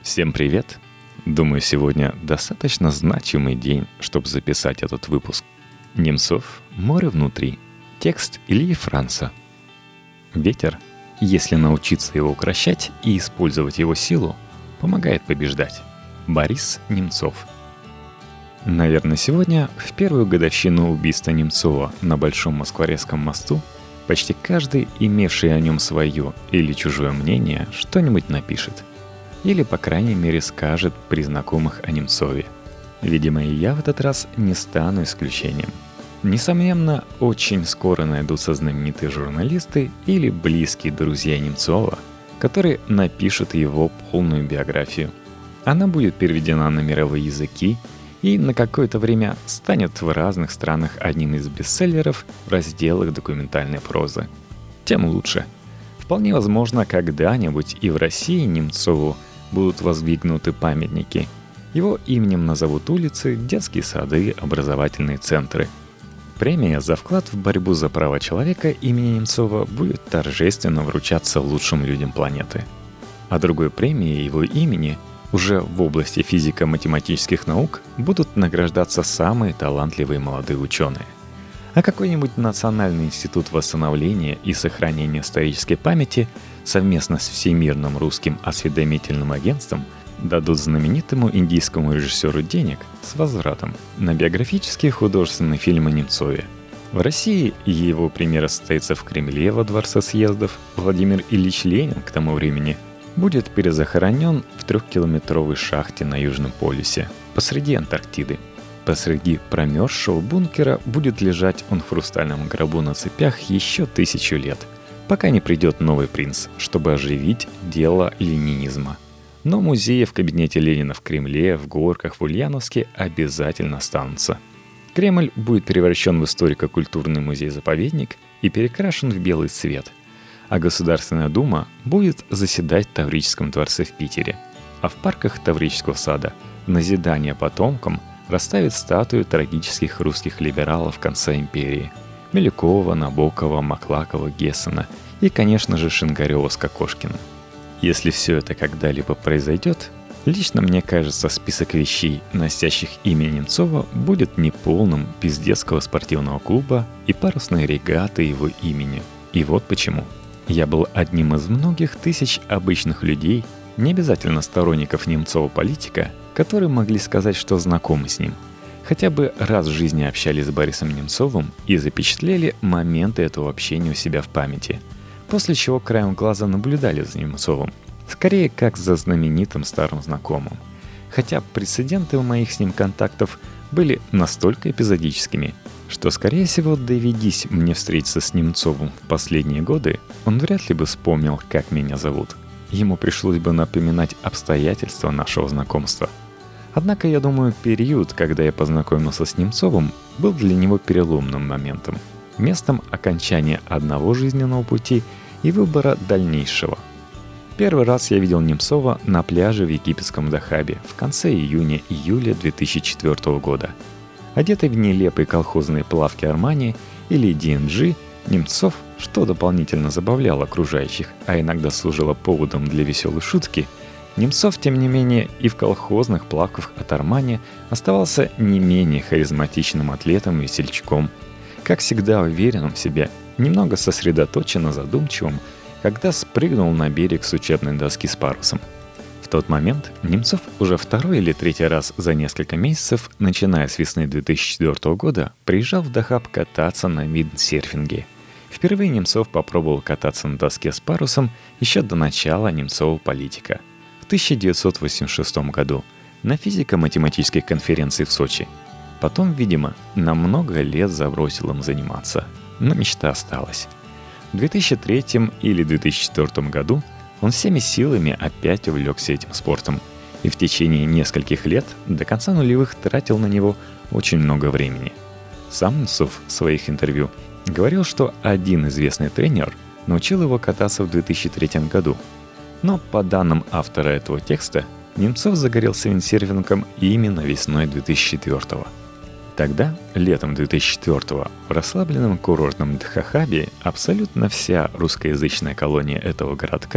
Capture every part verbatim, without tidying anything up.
Всем привет! Думаю, сегодня достаточно значимый день, чтобы записать этот выпуск. Немцов «Море внутри». Текст Ильи Франца. Ветер, если научиться его укрощать и использовать его силу, помогает побеждать. Борис Немцов. Наверное, сегодня, в первую годовщину убийства Немцова на Большом Москворецком мосту, почти каждый, имевший о нем свое или чужое мнение, что-нибудь напишет. Или, по крайней мере, скажет при знакомых о Немцове. Видимо, и я в этот раз не стану исключением. Несомненно, очень скоро найдутся знаменитые журналисты или близкие друзья Немцова, которые напишут его полную биографию. Она будет переведена на мировые языки и на какое-то время станет в разных странах одним из бестселлеров в разделах документальной прозы. Тем лучше. Вполне возможно, когда-нибудь и в России Немцову будут воздвигнуты памятники. Его именем назовут улицы, детские сады, образовательные центры. Премия за вклад в борьбу за права человека имени Немцова будет торжественно вручаться лучшим людям планеты. А другой премией его имени уже в области физико-математических наук будут награждаться самые талантливые молодые ученые. А какой-нибудь Национальный институт восстановления и сохранения исторической памяти совместно с Всемирным русским осведомительным агентством дадут знаменитому индийскому режиссеру денег с возвратом на биографические художественные фильмы о Немцове. В России его премьера состоится в Кремле во Дворце съездов. Владимир Ильич Ленин к тому времени будет перезахоронен в трехкилометровой шахте на Южном полюсе посреди Антарктиды. Посреди промерзшего бункера будет лежать он в хрустальном гробу на цепях еще тысячу лет, пока не придет новый принц, чтобы оживить дело ленинизма. Но музеи в кабинете Ленина в Кремле, в Горках, в Ульяновске обязательно останутся. Кремль будет превращен в историко-культурный музей-заповедник и перекрашен в белый цвет. А Государственная Дума будет заседать в Таврическом дворце в Питере. А в парках Таврического сада в назидание потомкам расставит статую трагических русских либералов конца империи – Милюкова, Набокова, Маклакова, Гессена и, конечно же, Шингарева с Кокошкиным. Если все это когда-либо произойдет, лично мне кажется, список вещей, носящих имя Немцова, будет неполным без детского спортивного клуба и парусной регаты его имени. И вот почему. Я был одним из многих тысяч обычных людей, не обязательно сторонников Немцова-политика, которые могли сказать, что знакомы с ним. Хотя бы раз в жизни общались с Борисом Немцовым и запечатлели моменты этого общения у себя в памяти. После чего краем глаза наблюдали за Немцовым. Скорее, как за знаменитым старым знакомым. Хотя прецеденты у моих с ним контактов были настолько эпизодическими, что, скорее всего, доведись мне встретиться с Немцовым в последние годы, он вряд ли бы вспомнил, как меня зовут. Ему пришлось бы напоминать обстоятельства нашего знакомства. Однако, я думаю, период, когда я познакомился с Немцовым, был для него переломным моментом, местом окончания одного жизненного пути и выбора дальнейшего. Первый раз я видел Немцова на пляже в египетском Дахабе в конце июня-июля две тысячи четвёртого года. Одетый в нелепые колхозные плавки Армани или ди эн джи, Немцов, что дополнительно забавляло окружающих, а иногда служило поводом для веселой шутки, Немцов, тем не менее, и в колхозных плавках от Армани оставался не менее харизматичным атлетом и весельчаком. Как всегда уверенным в себе, немного сосредоточенно задумчивым, когда спрыгнул на берег с учебной доски с парусом. В тот момент Немцов уже второй или третий раз за несколько месяцев, начиная с весны две тысячи четвёртого года, приезжал в Дахаб кататься на виндсерфинге. Впервые Немцов попробовал кататься на доске с парусом еще до начала Немцова-политика в тысяча девятьсот восемьдесят шестом году на физико-математической конференции в Сочи. Потом, видимо, на много лет забросил им заниматься, но мечта осталась. В две тысячи третьем или две тысячи четвёртом году он всеми силами опять увлекся этим спортом и в течение нескольких лет до конца нулевых тратил на него очень много времени. Сам Немцов в своих интервью говорил, что один известный тренер научил его кататься в две тысячи третьем году. Но по данным автора этого текста, Немцов загорелся виндсерфингом именно весной две тысячи четвёртого. Тогда, летом две тысячи четвёртого, в расслабленном курортном Дахабе абсолютно вся русскоязычная колония этого городка в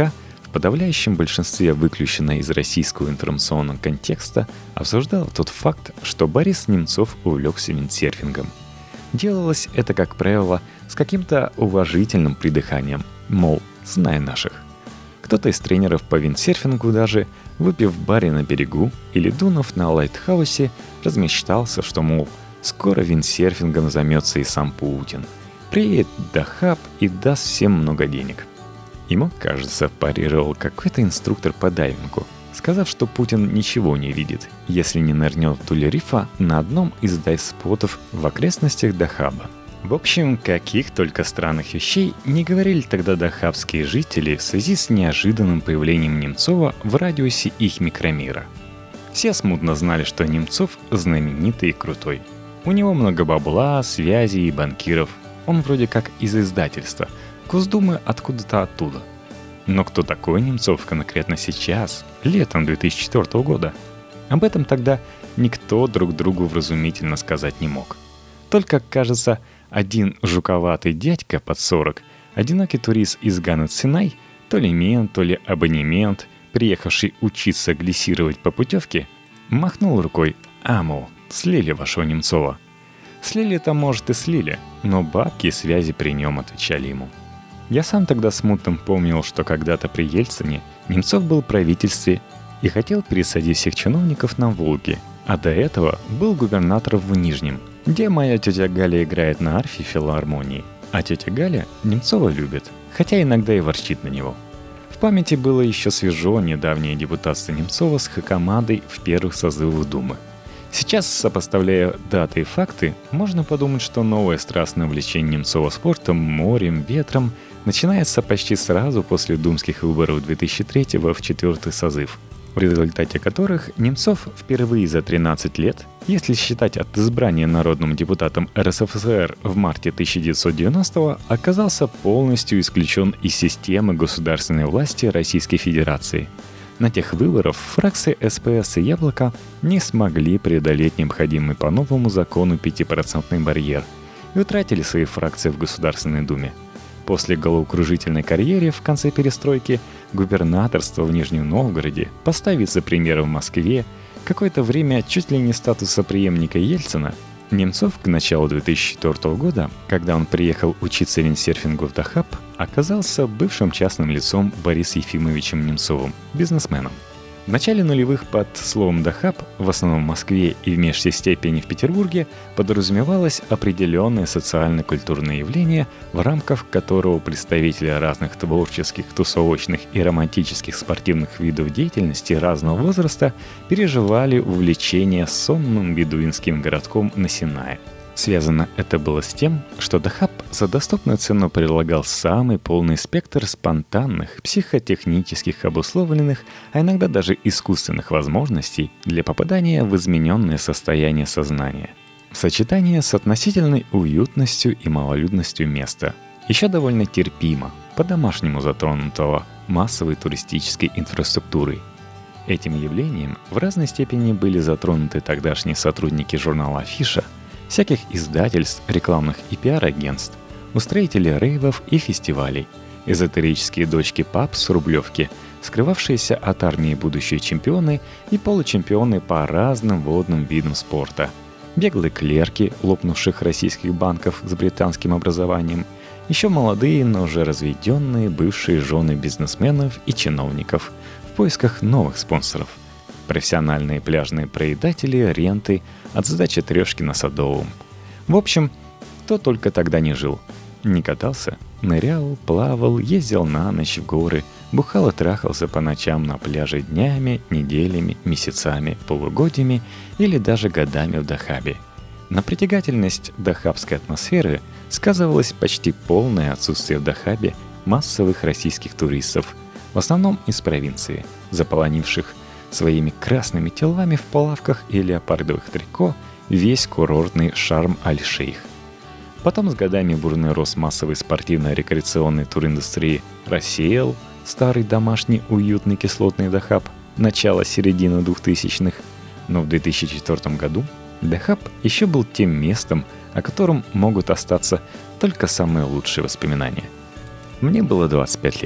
в подавляющем большинстве выключенная из российского информационного контекста, обсуждала тот факт, что Борис Немцов увлекся виндсерфингом. Делалось это, как правило, с каким-то уважительным придыханием, мол, знай наших. Кто-то из тренеров по виндсерфингу даже, выпив в баре на берегу или дунув на лайтхаусе, размечтался, что, мол, скоро виндсерфингом займется и сам Путин. Приедет в Дахаб и даст всем много денег. Ему, кажется, парировал какой-то инструктор по дайвингу, сказав, что Путин ничего не видит, если не нырнет вдоль рифа на одном из дайв-спотов в окрестностях Дахаба. В общем, каких только странных вещей не говорили тогда дахабские жители в связи с неожиданным появлением Немцова в радиусе их микромира. Все смутно знали, что Немцов знаменитый и крутой. У него много бабла, связей и банкиров. Он вроде как из издательства, Госдумы откуда-то оттуда. Но кто такой Немцов конкретно сейчас, летом две тысячи четвёртого года? Об этом тогда никто друг другу вразумительно сказать не мог. Только, кажется, один жуковатый дядька под сорок, одинокий турист из Гана-Цинай, то ли мент, то ли абонемент, приехавший учиться глиссировать по путевке, махнул рукой: «А, мол, слили вашего Немцова». Слили-то, может, и слили, но бабки и связи при нем отвечали ему. Я сам тогда смутно помнил, что когда-то при Ельцине Немцов был в правительстве и хотел пересадить всех чиновников на Волге, а до этого был губернатором в Нижнем, где моя тетя Галя играет на арфе в филармонии, а тетя Галя Немцова любит, хотя иногда и ворчит на него. В памяти было еще свежо недавнее депутатство Немцова с Хакамадой в первых созывах Думы. Сейчас, сопоставляя даты и факты, можно подумать, что новое страстное увлечение Немцова спортом, морем, ветром начинается почти сразу после думских выборов две тысячи третьего в четвертый созыв, в результате которых Немцов впервые за тринадцать лет, если считать от избрания народным депутатом эр эс эф эс эр в марте тысяча девятьсот девяностого, оказался полностью исключен из системы государственной власти Российской Федерации. На тех выборах фракции эс пэ эс и «Яблоко» не смогли преодолеть необходимый по новому закону пятипроцентный барьер и утратили свои фракции в Государственной Думе. После головокружительной карьеры в конце перестройки, губернаторства в Нижнем Новгороде, поста вице-премьера в Москве, какое-то время чуть ли не статуса преемника Ельцина, Немцов к началу две тысячи четвёртого года, когда он приехал учиться виндсерфингу в Дахаб, оказался бывшим частным лицом Борисом Ефимовичем Немцовым, бизнесменом. В начале нулевых под словом «Дахаб», в основном в Москве и в меньшей степени в Петербурге, подразумевалось определенное социально-культурное явление, в рамках которого представители разных творческих, тусовочных и романтических спортивных видов деятельности разного возраста переживали увлечение сонным бедуинским городком на Синае. Связано это было с тем, что Дахаб за доступную цену предлагал самый полный спектр спонтанных, психотехнических обусловленных, а иногда даже искусственных возможностей для попадания в измененное состояние сознания. В сочетании с относительной уютностью и малолюдностью места, еще довольно терпимо, по-домашнему затронутого массовой туристической инфраструктурой. Этим явлением в разной степени были затронуты тогдашние сотрудники журнала «Афиша», всяких издательств, рекламных и пиар-агентств, устроители рейвов и фестивалей, эзотерические дочки паб с Рублевки, скрывавшиеся от армии будущие чемпионы и получемпионы по разным водным видам спорта, беглые клерки лопнувших российских банков с британским образованием, еще молодые, но уже разведенные бывшие жены бизнесменов и чиновников в поисках новых спонсоров, профессиональные пляжные проедатели ренты от сдачи трешки на Садовом. В общем, кто только тогда не жил. Не катался, нырял, плавал, ездил на ночь в горы, бухал и трахался по ночам на пляже днями, неделями, месяцами, полугодиями или даже годами в Дахабе. На притягательность дахабской атмосферы сказывалось почти полное отсутствие в Дахабе массовых российских туристов, в основном из провинции, заполонивших своими красными телами в плавках и леопардовых трико весь курортный шарм Аль-Шейх. Потом с годами бурный рост массовой спортивно-рекреационной туриндустрии рассеял старый домашний уютный кислотный Дахаб начала-середины двухтысячных, но в две тысячи четвёртом году Дахаб еще был тем местом, о котором могут остаться только самые лучшие воспоминания. Мне было двадцать пять лет.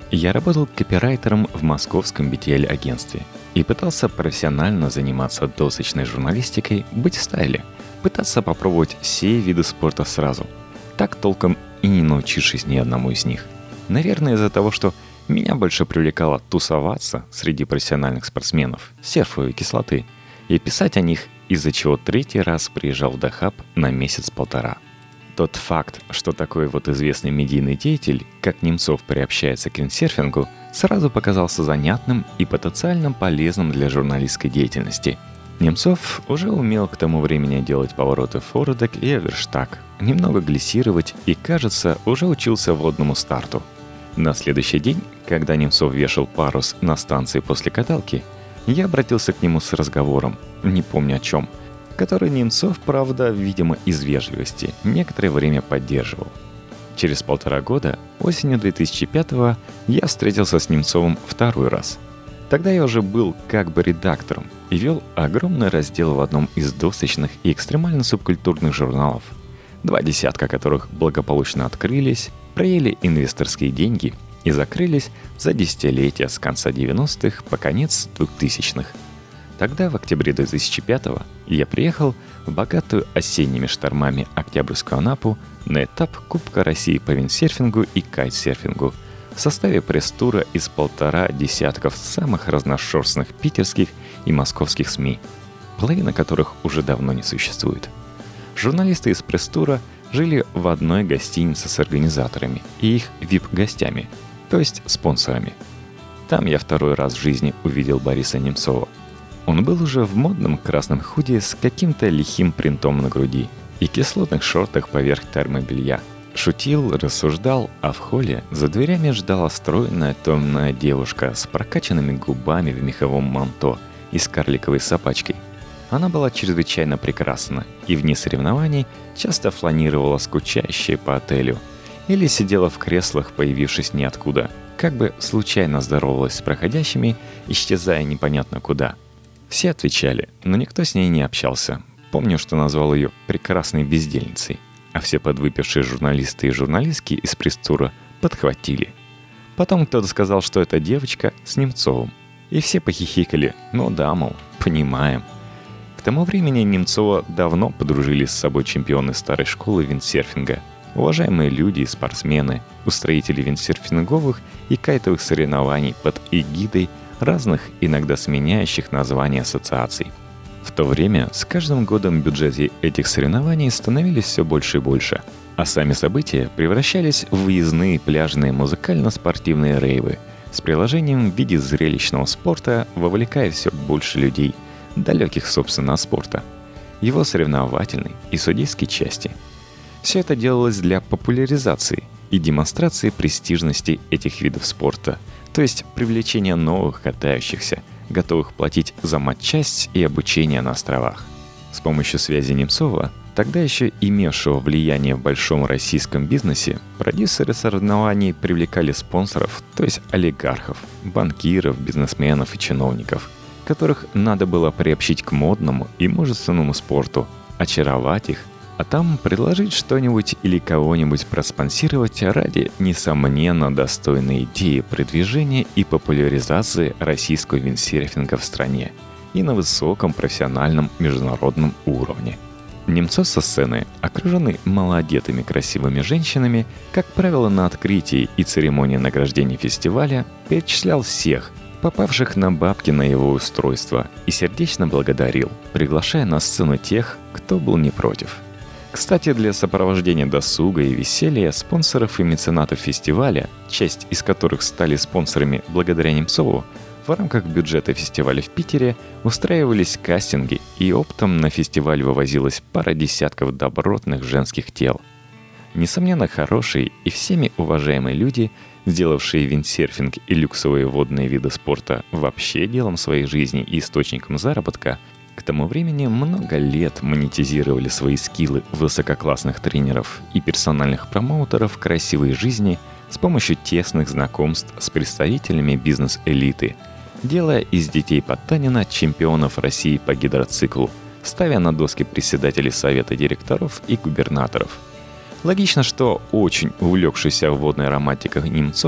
я работал копирайтером в московском би ти эл-агентстве и пытался профессионально заниматься досочной журналистикой, быть в стайле, пытаться попробовать все виды спорта сразу, так толком и не научившись ни одному из них. Наверное, из-за того, что меня больше привлекало тусоваться среди профессиональных спортсменов, серфовой кислоты, и писать о них, из-за чего третий раз приезжал в Дахаб на месяц-полтора. Тот факт, что такой вот известный медийный деятель, как Немцов, приобщается к виндсерфингу, сразу показался занятным и потенциально полезным для журналистской деятельности. Немцов уже умел к тому времени делать повороты форвардок и оверштаг, немного глиссировать и, кажется, уже учился водному старту. На следующий день, когда Немцов вешал парус на станции после каталки, я обратился к нему с разговором, не помню о чем, который Немцов, правда, видимо, из вежливости, некоторое время поддерживал. Через полтора года, осенью две тысячи пятого, я встретился с Немцовым второй раз. Тогда я уже был как бы редактором и вел огромный раздел в одном из досочных и экстремально-субкультурных журналов, два десятка которых благополучно открылись, проели инвесторские деньги и закрылись за десятилетия с конца девяностых по конец двухтысячных. Тогда, в октябре две тысячи пятого, я приехал в богатую осенними штормами Октябрьскую Анапу на этап Кубка России по виндсерфингу и кайтсерфингу в составе пресс-тура из полтора десятков самых разношерстных питерских и московских СМИ, половина которых уже давно не существует. Журналисты из пресс-тура жили в одной гостинице с организаторами и их ви ай пи-гостями, то есть спонсорами. Там я второй раз в жизни увидел Бориса Немцова. Он был уже в модном красном худи с каким-то лихим принтом на груди и кислотных шортах поверх термобелья. Шутил, рассуждал, а в холле за дверями ждала стройная томная девушка с прокачанными губами в меховом манто и с карликовой собачкой. Она была чрезвычайно прекрасна и вне соревнований часто фланировала скучающая по отелю или сидела в креслах, появившись ниоткуда, как бы случайно здоровалась с проходящими, исчезая непонятно куда. Все отвечали, но никто с ней не общался. Помню, что назвал ее «прекрасной бездельницей», а все подвыпившие журналисты и журналистки из пресс-тура подхватили. Потом кто-то сказал, что это девочка с Немцовым. И все похихикали, ну да, мол, понимаем. К тому времени Немцова давно подружили с собой чемпионы старой школы виндсерфинга, уважаемые люди и спортсмены, устроители виндсерфинговых и кайтовых соревнований под эгидой разных, иногда сменяющих названий ассоциаций. В то время с каждым годом бюджеты этих соревнований становились все больше и больше, а сами события превращались в выездные пляжные музыкально-спортивные рейвы с приложением в виде зрелищного спорта, вовлекая все больше людей, далеких, собственно, от спорта, его соревновательной и судейской части. Все это делалось для популяризации и демонстрации престижности этих видов спорта, то есть привлечения новых катающихся, готовых платить за матчасть и обучение на островах. С помощью связи Немцова, тогда еще имевшего влияние в большом российском бизнесе, продюсеры соревнований привлекали спонсоров, то есть олигархов, банкиров, бизнесменов и чиновников, которых надо было приобщить к модному и мужественному спорту, очаровать их, а там предложить что-нибудь или кого-нибудь проспонсировать ради, несомненно, достойной идеи продвижения и популяризации российского виндсерфинга в стране и на высоком профессиональном международном уровне. Немцов со сцены, окруженный малоодетыми красивыми женщинами, как правило, на открытии и церемонии награждения фестиваля, перечислял всех, попавших на бабки на его устройство, и сердечно благодарил, приглашая на сцену тех, кто был не против. Кстати, для сопровождения досуга и веселья спонсоров и меценатов фестиваля, часть из которых стали спонсорами благодаря Немцову, в рамках бюджета фестиваля в Питере устраивались кастинги, и оптом на фестиваль вывозилась пара десятков добротных женских тел. Несомненно, хорошие и всеми уважаемые люди, сделавшие виндсерфинг и люксовые водные виды спорта вообще делом своей жизни и источником заработка, к тому времени много лет монетизировали свои скиллы высококлассных тренеров и персональных промоутеров красивой жизни с помощью тесных знакомств с представителями бизнес-элиты, делая из детей Потанина чемпионов России по гидроциклу, ставя на доски председателей совета директоров и губернаторов. Логично, что очень увлекшийся водной романтикой Немцов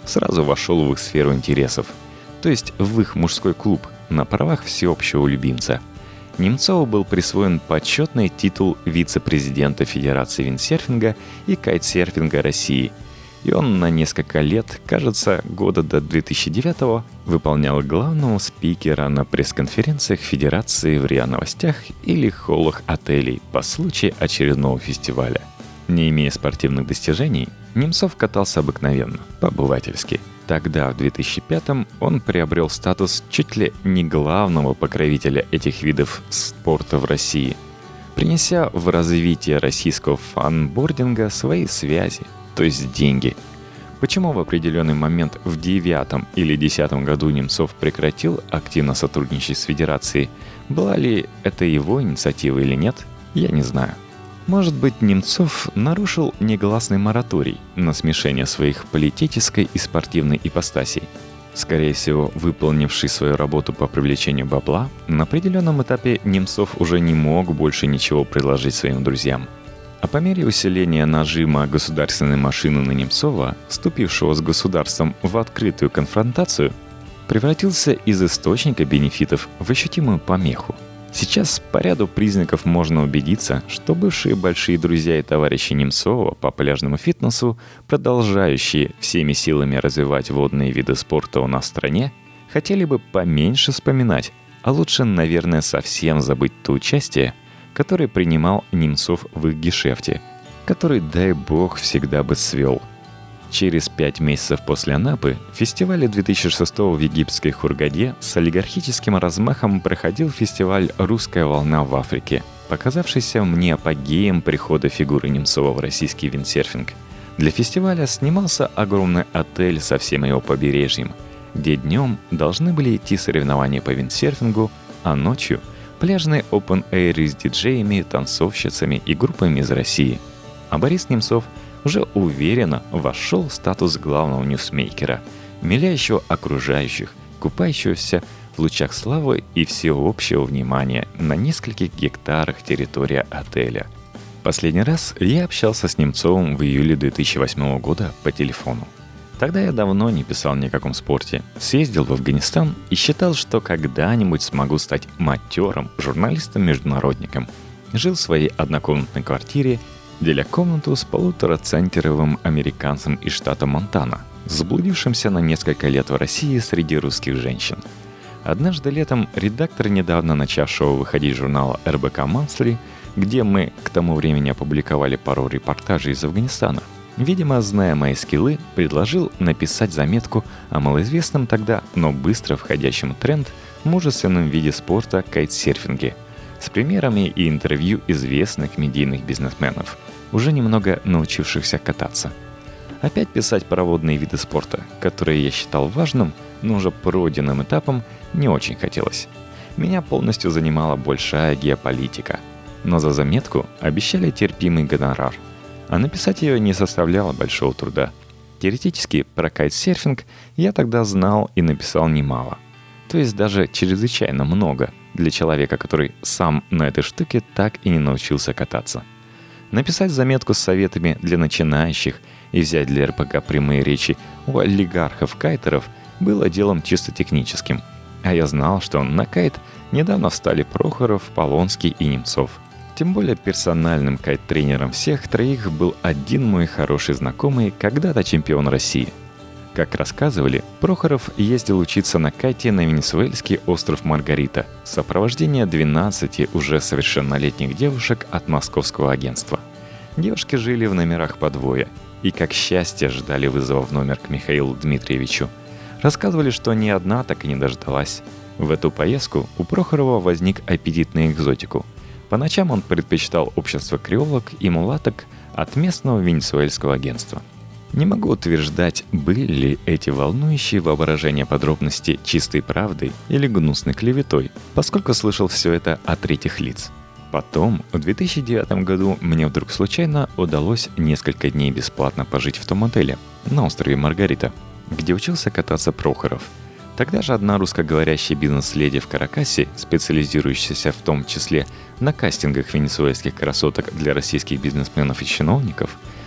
сразу вошел в их сферу интересов, то есть в их мужской клуб на правах всеобщего любимца. Немцову был присвоен почетный титул вице-президента Федерации виндсерфинга и кайтсерфинга России, и он на несколько лет, кажется, года до две тысячи девятого, выполнял главного спикера на пресс-конференциях Федерации в РИА Новостях или холлах отелей по случаю очередного фестиваля. Не имея спортивных достижений, Немцов катался обыкновенно, по-обывательски. Тогда, в две тысячи пятом, он приобрел статус чуть ли не главного покровителя этих видов спорта в России, принеся в развитие российского фанбординга свои связи, то есть деньги. Почему в определенный момент в девятом или десятом году Немцов прекратил активно сотрудничать с Федерацией, была ли это его инициатива или нет, я не знаю. Может быть, Немцов нарушил негласный мораторий на смешение своих политической и спортивной ипостасей. Скорее всего, выполнивший свою работу по привлечению бабла, на определенном этапе Немцов уже не мог больше ничего предложить своим друзьям. А по мере усиления нажима государственной машины на Немцова, вступившего с государством в открытую конфронтацию, превратился из источника бенефитов в ощутимую помеху. Сейчас по ряду признаков можно убедиться, что бывшие большие друзья и товарищи Немцова по пляжному фитнесу, продолжающие всеми силами развивать водные виды спорта у нас в стране, хотели бы поменьше вспоминать, а лучше, наверное, совсем забыть то участие, которое принимал Немцов в их гешефте, который, дай бог, всегда бы свел. Через пять месяцев после Анапы в фестивале две тысячи шестого в египетской Хургаде с олигархическим размахом проходил фестиваль «Русская волна» в Африке, показавшийся мне апогеем прихода фигуры Немцова в российский виндсерфинг. Для фестиваля снимался огромный отель со всем его побережьем, где днем должны были идти соревнования по виндсерфингу, а ночью – пляжные open-air с диджеями, танцовщицами и группами из России. А Борис Немцов – уже уверенно вошел в статус главного ньюсмейкера, миляющего окружающих, купающегося в лучах славы и всеобщего внимания на нескольких гектарах территории отеля. Последний раз я общался с Немцовым в июле две тысячи восьмого года по телефону. Тогда я давно не писал ни о каком спорте, съездил в Афганистан и считал, что когда-нибудь смогу стать матерым журналистом-международником. Жил в своей однокомнатной квартире, деля комнату с полуторацентровым американцем из штата Монтана, заблудившимся на несколько лет в России среди русских женщин. Однажды летом редактор недавно начавшего выходить журнала эр бэ ка Monthly, где мы к тому времени опубликовали пару репортажей из Афганистана, видимо, зная мои скиллы, предложил написать заметку о малоизвестном тогда, но быстро входящем в тренд мужественном виде спорта кайтсерфинге, с примерами и интервью известных медийных бизнесменов, уже немного научившихся кататься. Опять писать про водные виды спорта, которые я считал важным, но уже пройденным этапом, не очень хотелось. Меня полностью занимала большая геополитика, но за заметку обещали терпимый гонорар, а написать ее не составляло большого труда. Теоретически про кайтсерфинг я тогда знал и написал немало, то есть даже чрезвычайно много для человека, который сам на этой штуке так и не научился кататься. Написать заметку с советами для начинающих и взять для эр пэ ка прямые речи у олигархов-кайтеров было делом чисто техническим. А я знал, что на кайт недавно встали Прохоров, Полонский и Немцов. Тем более персональным кайт-тренером всех троих был один мой хороший знакомый, когда-то чемпион России. Как рассказывали, Прохоров ездил учиться на кайте на венесуэльский остров Маргарита в сопровождении двенадцати уже совершеннолетних девушек от московского агентства. Девушки жили в номерах по двое и, как счастье, ждали вызова в номер к Михаилу Дмитриевичу. Рассказывали, что ни одна так и не дождалась. В эту поездку у Прохорова возник аппетит на экзотику. По ночам он предпочитал общество креолок и мулаток от местного венесуэльского агентства. Не могу утверждать, были ли эти волнующие воображение подробности чистой правдой или гнусной клеветой, поскольку слышал все это от третьих лиц. Потом, в две тысячи девятом году, мне вдруг случайно удалось несколько дней бесплатно пожить в том отеле на острове Маргарита, где учился кататься Прохоров. Тогда же одна русскоговорящая бизнес-леди в Каракасе, специализирующаяся в том числе на кастингах венесуэльских красоток для российских бизнесменов и чиновников,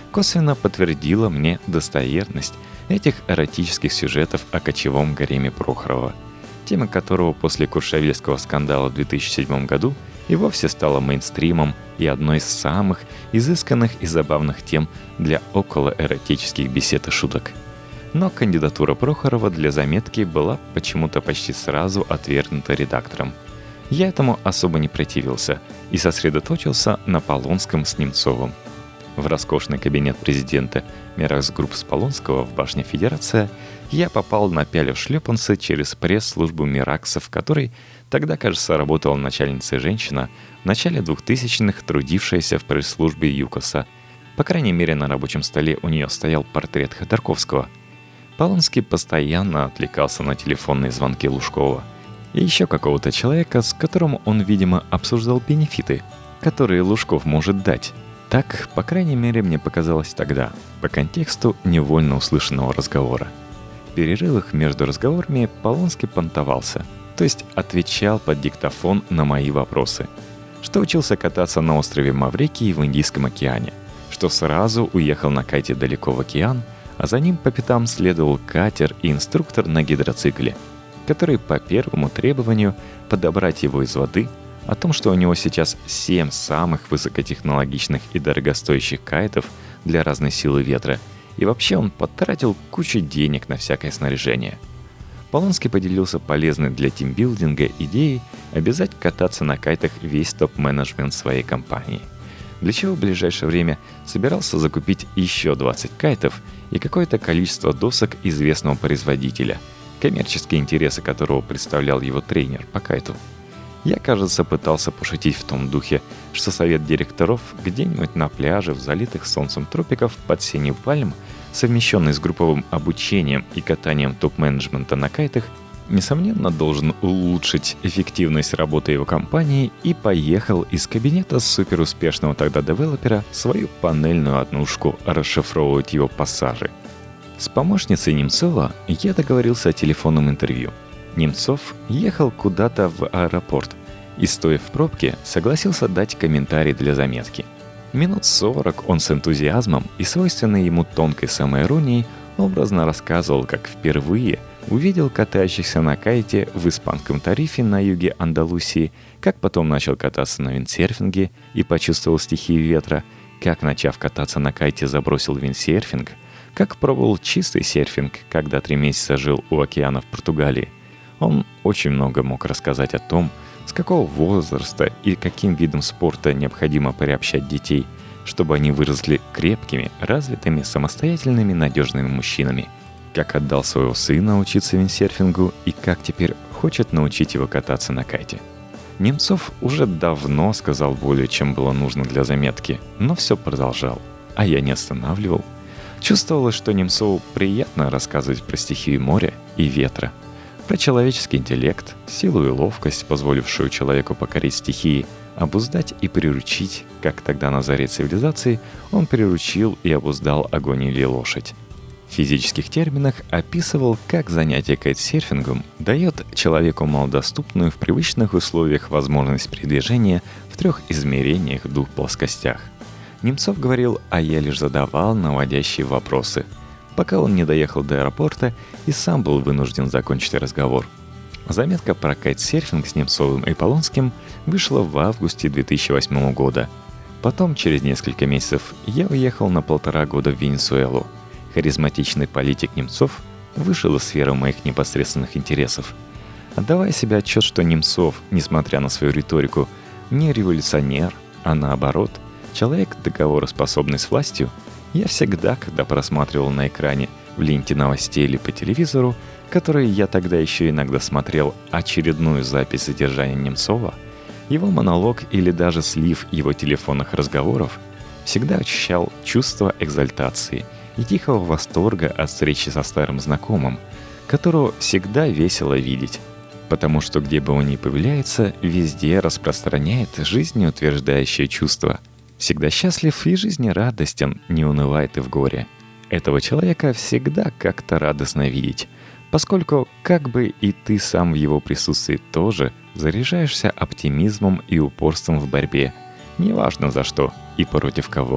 косвенно подтвердило мне достоверность этих эротических сюжетов о кочевом гареме Прохорова, тема которого после куршавельского скандала в две тысячи седьмом году и вовсе стала мейнстримом и одной из самых изысканных и забавных тем для околоэротических бесед и шуток. Но кандидатура Прохорова для заметки была почему-то почти сразу отвергнута редактором. Я этому особо не противился и сосредоточился на Полонском с Немцовым. В роскошный кабинет президента Миракс-групп с Полонского в башне Федерация я попал, напялив шлепанцы, через пресс-службу Миракса, в которой тогда, кажется, работала начальница женщина, в начале двухтысячных трудившаяся в пресс-службе ЮКОСа. По крайней мере, на рабочем столе у нее стоял портрет Ходорковского. Полонский постоянно отвлекался на телефонные звонки Лужкова и еще какого-то человека, с которым он, видимо, обсуждал бенефиты, которые Лужков может дать. Так, по крайней мере, мне показалось тогда, по контексту невольно услышанного разговора. В перерывах между разговорами Полонский понтовался, то есть отвечал под диктофон на мои вопросы, что учился кататься на острове Маврикий в Индийском океане, что сразу уехал на кайте далеко в океан, а за ним по пятам следовал катер и инструктор на гидроцикле, который по первому требованию подобрать его из воды, о том, что у него сейчас семь самых высокотехнологичных и дорогостоящих кайтов для разной силы ветра, и вообще он потратил кучу денег на всякое снаряжение. Полонский поделился полезной для тимбилдинга идеей обязать кататься на кайтах весь топ-менеджмент своей компании, для чего в ближайшее время собирался закупить еще двадцать кайтов и какое-то количество досок известного производителя, коммерческие интересы которого представлял его тренер по кайту. Я, кажется, пытался пошутить в том духе, что совет директоров где-нибудь на пляже в залитых солнцем тропиков под сенью пальм, совмещенный с групповым обучением и катанием топ-менеджмента на кайтах, несомненно, должен улучшить эффективность работы его компании, и поехал из кабинета суперуспешного тогда девелопера свою панельную однушку расшифровывать его пассажи. С помощницей Немцова я договорился о телефонном интервью. Немцов ехал куда-то в аэропорт и, стоя в пробке, согласился дать комментарий для заметки. Минут сорок он с энтузиазмом и свойственной ему тонкой самоиронией образно рассказывал, как впервые увидел катающихся на кайте в испанском Тарифе на юге Андалусии, как потом начал кататься на виндсерфинге и почувствовал стихию ветра, как, начав кататься на кайте, забросил виндсерфинг, как пробовал чистый серфинг, когда три месяца жил у океана в Португалии. Он очень много мог рассказать о том, с какого возраста и каким видом спорта необходимо приобщать детей, чтобы они выросли крепкими, развитыми, самостоятельными, надежными мужчинами, как отдал своего сына учиться виндсерфингу и как теперь хочет научить его кататься на кайте. Немцов уже давно сказал более, чем было нужно для заметки, но все продолжал, а я не останавливал. Чувствовалось, что Немцову приятно рассказывать про стихию моря и ветра, про человеческий интеллект, силу и ловкость, позволившую человеку покорить стихии, обуздать и приручить, как тогда на заре цивилизации он приручил и обуздал огонь или лошадь. В физических терминах описывал, как занятие кайтсерфингом дает человеку малодоступную в привычных условиях возможность передвижения в трех измерениях в двух плоскостях. Немцов говорил, а я лишь задавал наводящие вопросы, пока он не доехал до аэропорта и сам был вынужден закончить разговор. Заметка про кайтсерфинг с Немцовым и Полонским вышла в августе две тысячи восьмого года. Потом, через несколько месяцев, я уехал на полтора года в Венесуэлу. Харизматичный политик Немцов вышел из сферы моих непосредственных интересов. Отдавая себе отчет, что Немцов, несмотря на свою риторику, не революционер, а наоборот, человек договороспособный с властью, я всегда, когда просматривал на экране в ленте новостей или по телевизору, которые я тогда еще иногда смотрел, очередную запись задержания Немцова, его монолог или даже слив его телефонных разговоров, всегда ощущал чувство экзальтации и тихого восторга от встречи со старым знакомым, которого всегда весело видеть, потому что где бы он ни появляется, везде распространяет жизнеутверждающее чувство. Всегда счастлив и жизнерадостен, не унывает и в горе. Этого человека всегда как-то радостно видеть, поскольку как бы и ты сам в его присутствии тоже заряжаешься оптимизмом и упорством в борьбе, неважно за что и против кого.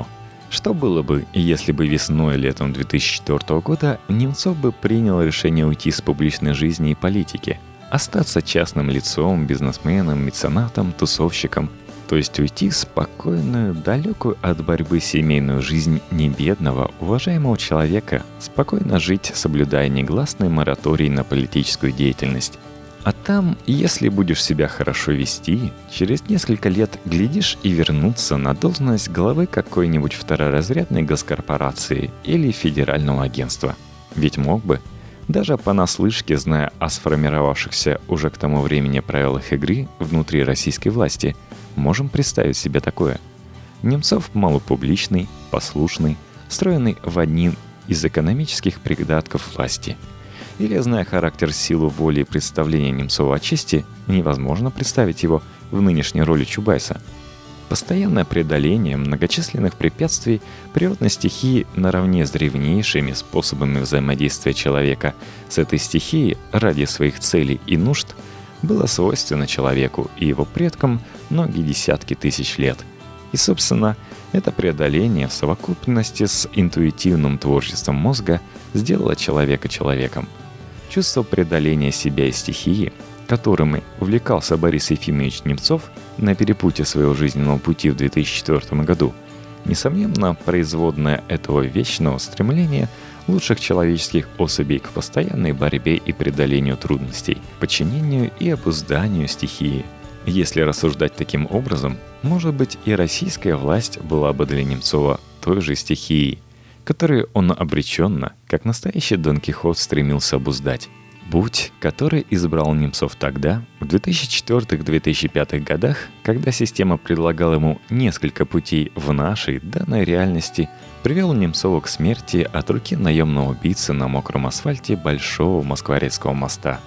Что было бы, если бы весной и летом две тысячи четвёртого года Немцов бы принял решение уйти с публичной жизни и политики, остаться частным лицом, бизнесменом, меценатом, тусовщиком, то есть уйти в спокойную, далекую от борьбы семейную жизнь небедного, уважаемого человека, спокойно жить, соблюдая негласный мораторий на политическую деятельность. А там, если будешь себя хорошо вести, через несколько лет, глядишь, и вернуться на должность главы какой-нибудь второразрядной госкорпорации или федерального агентства. Ведь мог бы, даже понаслышке, зная о сформировавшихся уже к тому времени правилах игры внутри российской власти, можем представить себе такое. Немцов малопубличный, послушный, встроенный в один из экономических придатков власти. Или, зная характер, силу воли и представления Немцова о чести, невозможно представить его в нынешней роли Чубайса. Постоянное преодоление многочисленных препятствий природной стихии наравне с древнейшими способами взаимодействия человека с этой стихией ради своих целей и нужд было свойственно человеку и его предкам многие десятки тысяч лет. И, собственно, это преодоление в совокупности с интуитивным творчеством мозга сделало человека человеком. Чувство преодоления себя и стихии, которыми увлекался Борис Ефимович Немцов на перепутье своего жизненного пути в две тысячи четвёртом году, несомненно, производное этого вечного стремления лучших человеческих особей к постоянной борьбе и преодолению трудностей, подчинению и обузданию стихии. Если рассуждать таким образом, может быть, и российская власть была бы для Немцова той же стихией, которую он обреченно, как настоящий Дон Кихот, стремился обуздать. Путь, который избрал Немцов тогда, в две тысячи четвёртом - две тысячи пятом годах, когда система предлагала ему несколько путей в нашей данной реальности, привел Немцова к смерти от руки наемного убийцы на мокром асфальте Большого Москворецкого моста.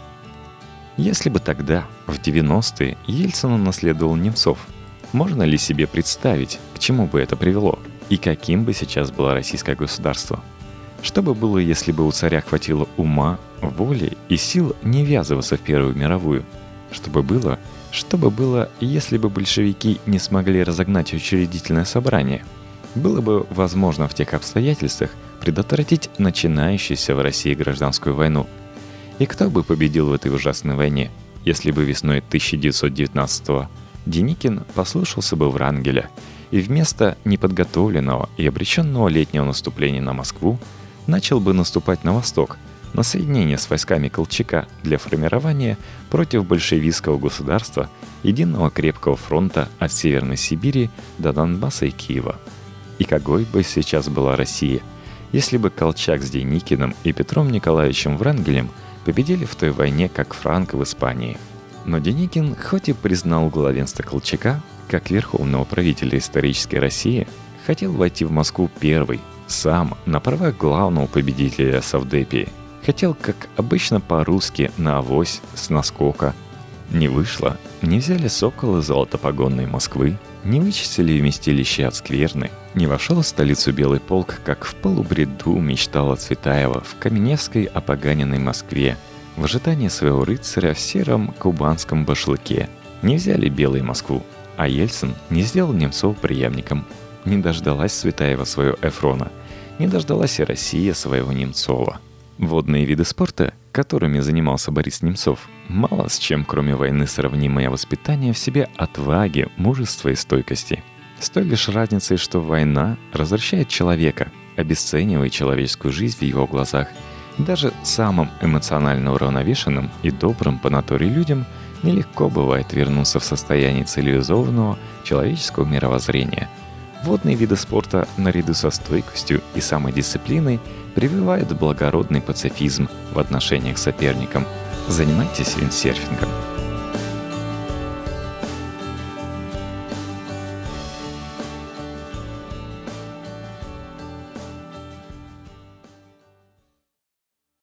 Если бы тогда, в девяностые, Ельцину наследовал Немцов, можно ли себе представить, к чему бы это привело? И каким бы сейчас было российское государство? Что бы было, если бы у царя хватило ума, воли и сил не ввязываться в Первую мировую? Что бы было, что бы было, если бы большевики не смогли разогнать учредительное собрание? Было бы возможно в тех обстоятельствах предотвратить начинающуюся в России гражданскую войну? И кто бы победил в этой ужасной войне, если бы весной тысяча девятьсот девятнадцатого Деникин послушался бы Врангеля и вместо неподготовленного и обреченного летнего наступления на Москву начал бы наступать на восток, на соединение с войсками Колчака для формирования против большевистского государства единого крепкого фронта от Северной Сибири до Донбасса и Киева. И какой бы сейчас была Россия, если бы Колчак с Деникиным и Петром Николаевичем Врангелем победили в той войне, как Франко в Испании. Но Деникин, хоть и признал главенство Колчака, как верховного правителя исторической России, хотел войти в Москву первый, сам, на правах главного победителя Совдепии. Хотел, как обычно по-русски, на авось, с наскока. Не вышло, не взяли соколы золотопогонной Москвы, не вычистили вместилище от скверны, не вошел в столицу Белый полк, как в полубреду мечтала Цветаева в Каменевской опоганенной Москве, в ожидании своего рыцаря в сером кубанском башлыке. Не взяли Белую Москву, а Ельцин не сделал Немцова преемником. Не дождалась Цветаева своего Эфрона, не дождалась и Россия своего Немцова. Водные виды спорта, которыми занимался Борис Немцов, мало с чем, кроме войны, сравнимое воспитание в себе отваги, мужества и стойкости. С той лишь разницей, что война развращает человека, обесценивает человеческую жизнь в его глазах. Даже самым эмоционально уравновешенным и добрым по натуре людям нелегко бывает вернуться в состояние цивилизованного человеческого мировоззрения. Водные виды спорта, наряду со стойкостью и самодисциплиной, прививают благородный пацифизм в отношениях к соперникам. Занимайтесь виндсерфингом.